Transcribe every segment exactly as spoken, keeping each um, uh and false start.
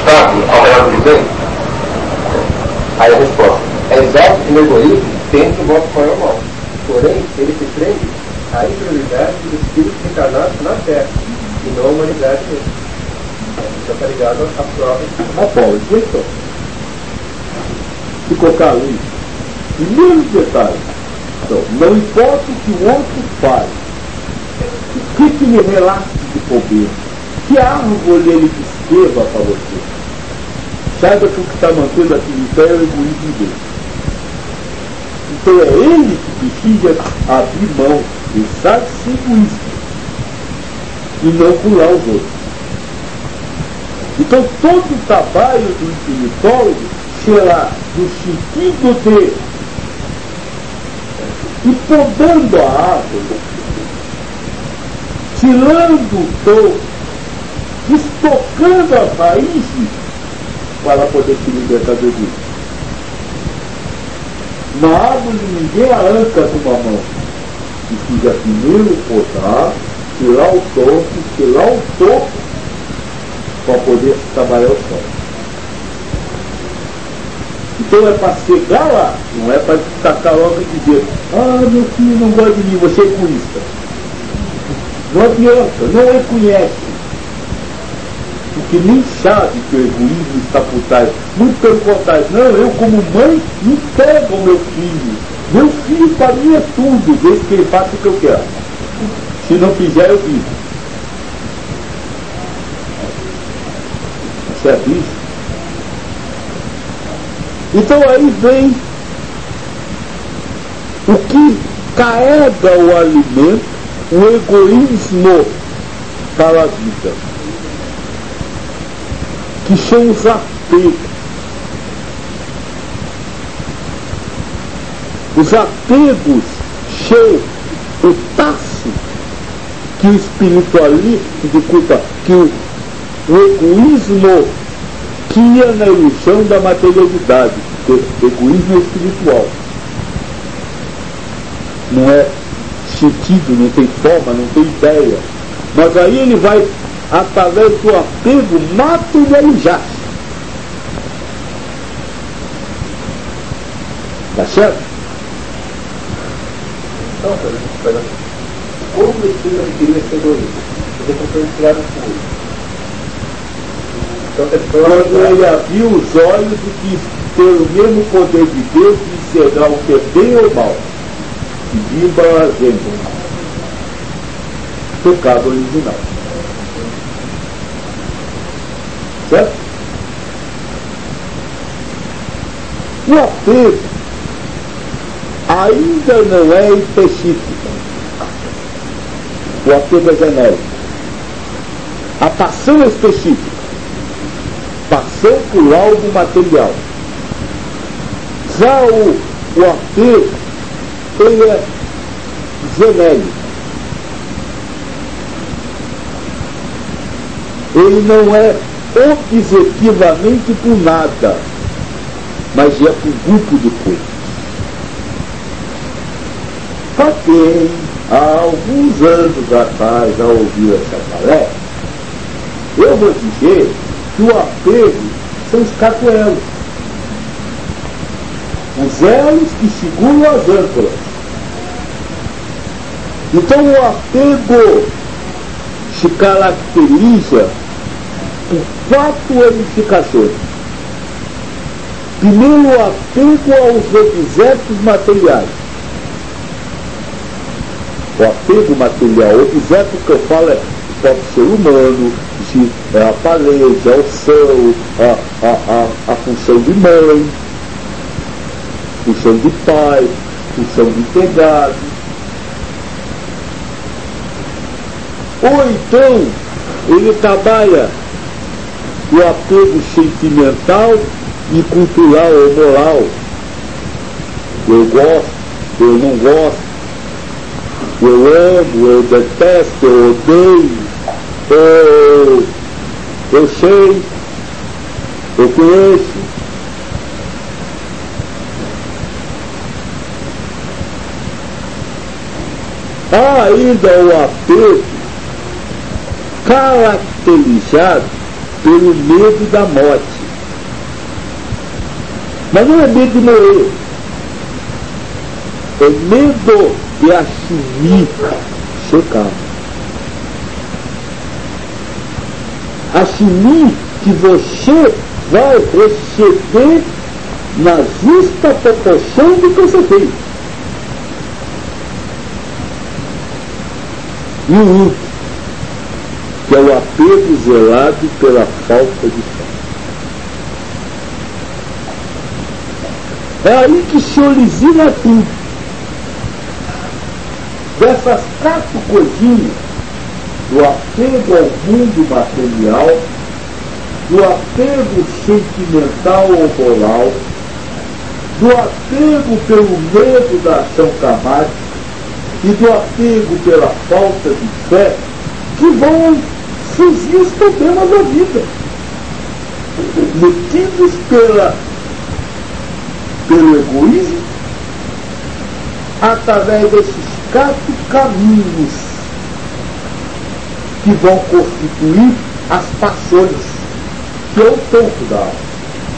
obstáculo ao real que vem? Aí a resposta: é exato que o egoísmo tende o vosso maior mal. Porém, ele se prende à interioridade dos espíritos encarnados na Terra e não à humanidade mesmo. Isso está ligado à prova. A Paulo, então. Ficou claro isso? Primeiro detalhe. Então, não importa o que o outro faz, o que, que lhe relate de pobreza, que árvore ele descreva para você. Saiba que o que está mantendo aquilo em pé é o egoísmo dele. Então é ele que precisa abrir mão, deixar de ser egoísta e não pular os outros. Então todo o trabalho do espiritólogo será no sentido de ir podando a árvore, tirando o topo, estocando as raízes para poder se libertar do egoísmo. Na árvore ninguém arranca com uma mão. Precisa primeiro podar, tirar o topo, tirar o topo para poder trabalhar o sol. Então é para chegar lá, não é para tacar logo e dizer: ah, meu filho não gosta de mim, você é egoísta. Não adianta, não reconhece. Porque nem sabe que o egoísmo está por trás. Muito pelo contrário, não, eu como mãe não pego o meu filho. Meu filho para mim é tudo, desde que ele faça o que eu quero. Se não fizer, eu vivo. Certo isso? Então aí vem o que carrega o alimento, o egoísmo para a vida, que são os apegos. Os apegos são o passo que o espiritualismo, desculpa, que o, o egoísmo cria na ilusão da materialidade. O egoísmo é espiritual. Não é sentido, não tem forma, não tem ideia. Mas aí ele vai, através do apego, materializar-se. Tá certo? Então, como o espírito adquiriu esse egoísmo? Porque foi inspirado por ele. Então, quando ele abriu os olhos e quis ter o mesmo poder de Deus de enxergar o que é bem ou mal. E viva a gente. Pecado original. Certo? O apego ainda não é específico. O apego é genérico. A paixão é específica. Passou por algo material. Já o, o apego, ele é genérico. Ele não é objetivamente por nada, mas é por grupo de coisas. Para quem, há alguns anos atrás, já ouviu essa palestra, eu vou dizer que o apego são os cacoelos, os elos que seguram as âncoras. Então o apego se caracteriza por quatro edificações. Primeiro, o apego aos objetos materiais. O apego material, o objeto que eu falo é o próprio ser humano, é a parede, é o céu, a, a, a, a função de mãe, função de pai, função de empregado. Ou então, ele trabalha o apego sentimental e cultural ou moral. Eu gosto, eu não gosto, eu amo, eu detesto, eu odeio. Eu, eu sei, eu conheço. Há ainda o apego caracterizado pelo medo da morte. Mas não é medo de morrer. É medo de assumir seu carro. Assumir que você vai receber na justa proporção do que você fez. E o último, que é o apego zelado pela falta de fé. É aí que se origina tudo. Dessas quatro coisinhas, do apego ao mundo material, do apego sentimental ou moral, do apego pelo medo da ação karmática e do apego pela falta de fé, que vão surgir os problemas da vida, metidos pela, pelo egoísmo, através desses quatro caminhos que vão constituir as paixões, que é o topo da alma.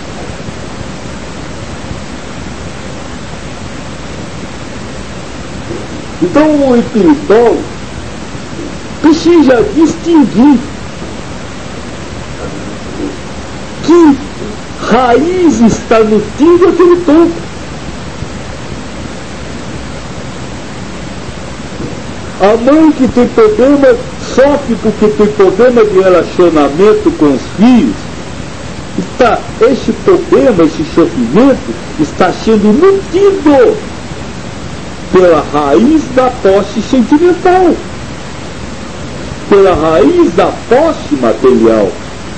Então o espiritual precisa distinguir que raiz está nutrindo aquele topo. A mãe que tem problema sofre porque tem problema de relacionamento com os filhos. Está, esse problema, esse sofrimento está sendo nutrido pela raiz da posse sentimental, pela raiz da posse material.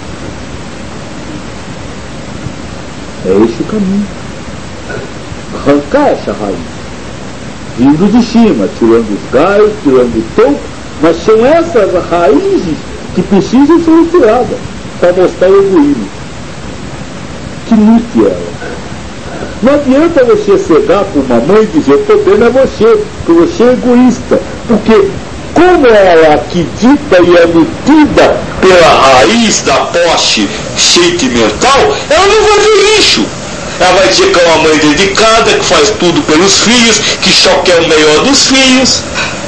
É esse o caminho. Arrancar essa raiz, vindo de cima, tirando os galhos, tirando o tronco, mas são essas raízes que precisam ser retiradas para mostrar o egoísmo que nutre ela. Não adianta você cegar para uma mãe e dizer: o problema é você, que você é egoísta, porque como ela acredita e é nutrida pela raiz da posse sentimental, ela não vai ver isso. Ela vai dizer que é uma mãe dedicada, que faz tudo pelos filhos, que só quer o melhor dos filhos.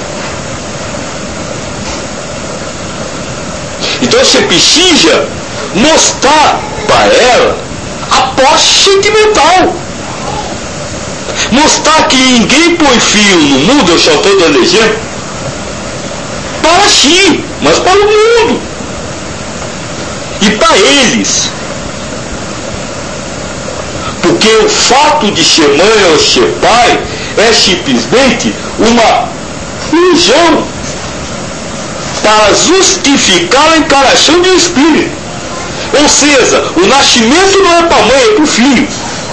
Então você precisa mostrar para ela a posse sentimental. Mostrar que ninguém põe filho no mundo, eu só estou dando exemplo, para si, mas para o mundo. E para eles. Porque o fato de ser mãe ou ser pai é simplesmente uma ilusão para justificar a encarnação de um espírito. Ou seja, o nascimento não é para a mãe, é para o filho.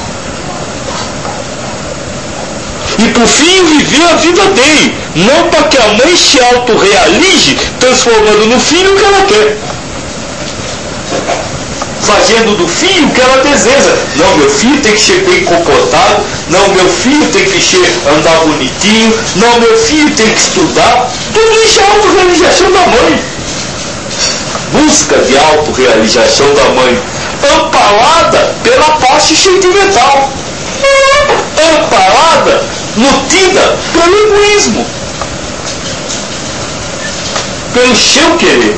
E para o filho viver a vida dele, não para que a mãe se autorrealize, transformando no filho o que ela quer. Fazendo do filho o que ela deseja. Não, meu filho tem que ser bem comportado. Não, meu filho tem que ser, andar bonitinho. Não, meu filho tem que estudar. Tudo isso é autorrealização da mãe. Busca de autorrealização da mãe, amparada pela posse sentimental, amparada, nutrida pelo egoísmo, pelo seu querer.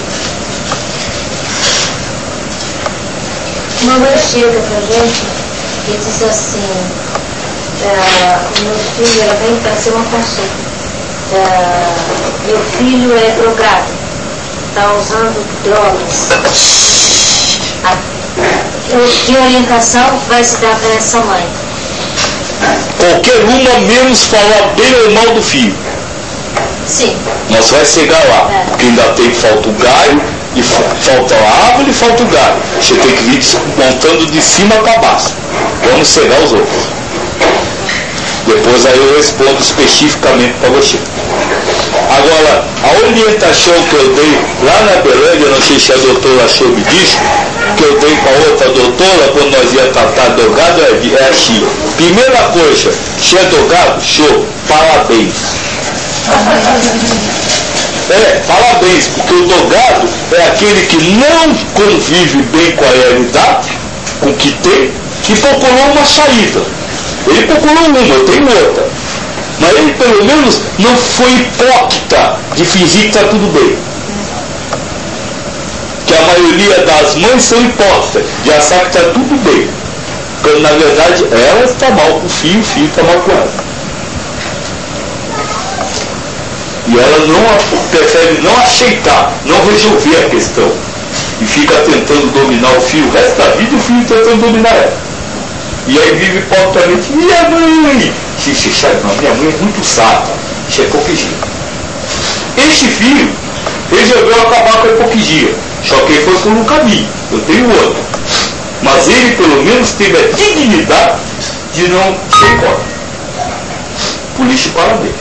Uma mãe chega pra gente e diz assim: é, o meu filho, ela vem para ser uma consulta, é, meu filho é drogado, está usando drogas. A, que orientação vai se dar para essa mãe? Qualquer uma menos falar bem ou mal do filho. Sim. Nós vai chegar lá, é. Porque ainda tem, falta o galho, e falta a árvore e falta o galho. Você tem que vir montando de cima para baixo. Vamos cegar os outros. Depois aí eu respondo especificamente para você. Agora, a orientação que eu dei lá na Belândia, não sei se a doutora soube disso, que eu dei para outra doutora quando nós ia tratar drogado, é assim: primeira coisa, se é drogado, show, parabéns. É, parabéns, porque o dogado é aquele que não convive bem com a realidade, com o que tem, e procurou uma saída. Ele procurou uma, eu tenho outra. Mas ele pelo menos não foi hipócrita de fingir que está tudo bem. Que a maioria das mães são hipócritas, de achar que está tudo bem. Quando na verdade ela está mal com o filho, o filho está mal com ela. E ela não prefere não aceitar, não resolver a questão. E fica tentando dominar o filho o resto da vida e o filho tentando dominar ela. E aí vive hipocritamente, minha mãe! Xixi, não, minha mãe é muito sata. Isso é hipocrisia. Este filho resolveu acabar com a hipocrisia. Só que ele foi por um caminho. Eu tenho outro. Mas ele pelo menos teve a dignidade de não ser hipócrita. Por isso, parabéns.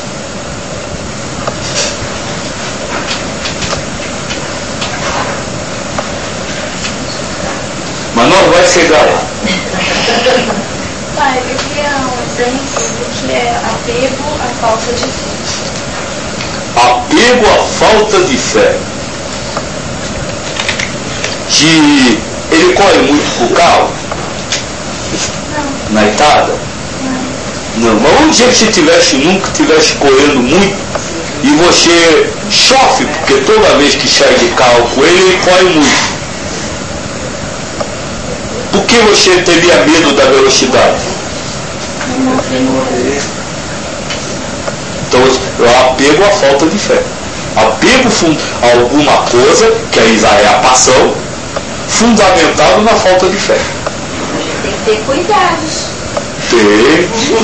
Mas nós vamos chegar lá. Pai, eu queria um exemplo do que é apego à falta de fé. Apego à falta de fé. Que ele corre muito pro carro? Não. Na estrada? Não. Não, mas um dia que você tivesse, nunca estivesse correndo muito e você sofre, porque toda vez que sai de carro com ele, ele corre muito. Por que você teria medo da velocidade? Então, eu apego à falta de fé. Apego a alguma coisa, que aí já é a paixão, fundamentado na falta de fé. Tem que ter cuidados. Tem.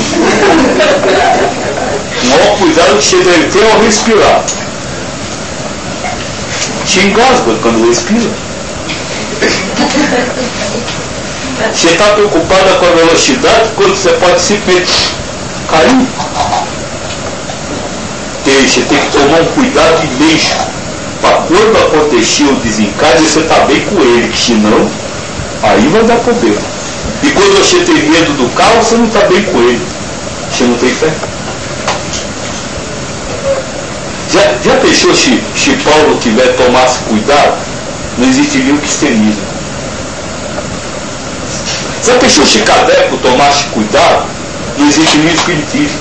O maior cuidado que você deve ter ao respirar. Te engasga quando respira. Você está preocupada com a velocidade quando você pode simplesmente cair. Tem, você tem que tomar um cuidado imenso para quando acontecer o desencarne você está bem com ele, que senão aí vai dar problema. E quando você tem medo do carro, você não está bem com ele. Você não tem fé. Já, já pensou se, se Paulo tiver tomasse cuidado, não existiria o cristianismo. Já pensou se Cadeco tomasse cuidado, não existiria o espiritismo.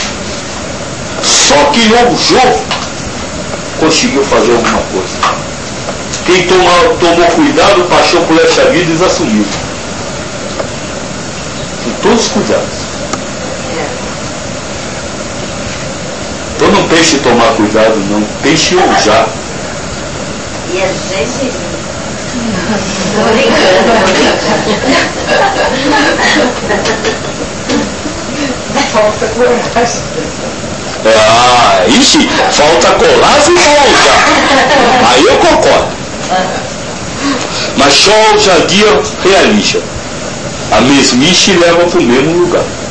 Só que o jogo conseguiu fazer alguma coisa. Quem tomou, tomou cuidado passou por essa vida e assumiu. Com todos os cuidados. Então não pense em tomar cuidado, não. Pense em ousar. E às vezes... Tô brincando, Falta coragem. Ah, ixi, falta coragem para ousar. Aí eu concordo. Mas só ousadia realiza. A mesmice leva para o mesmo lugar.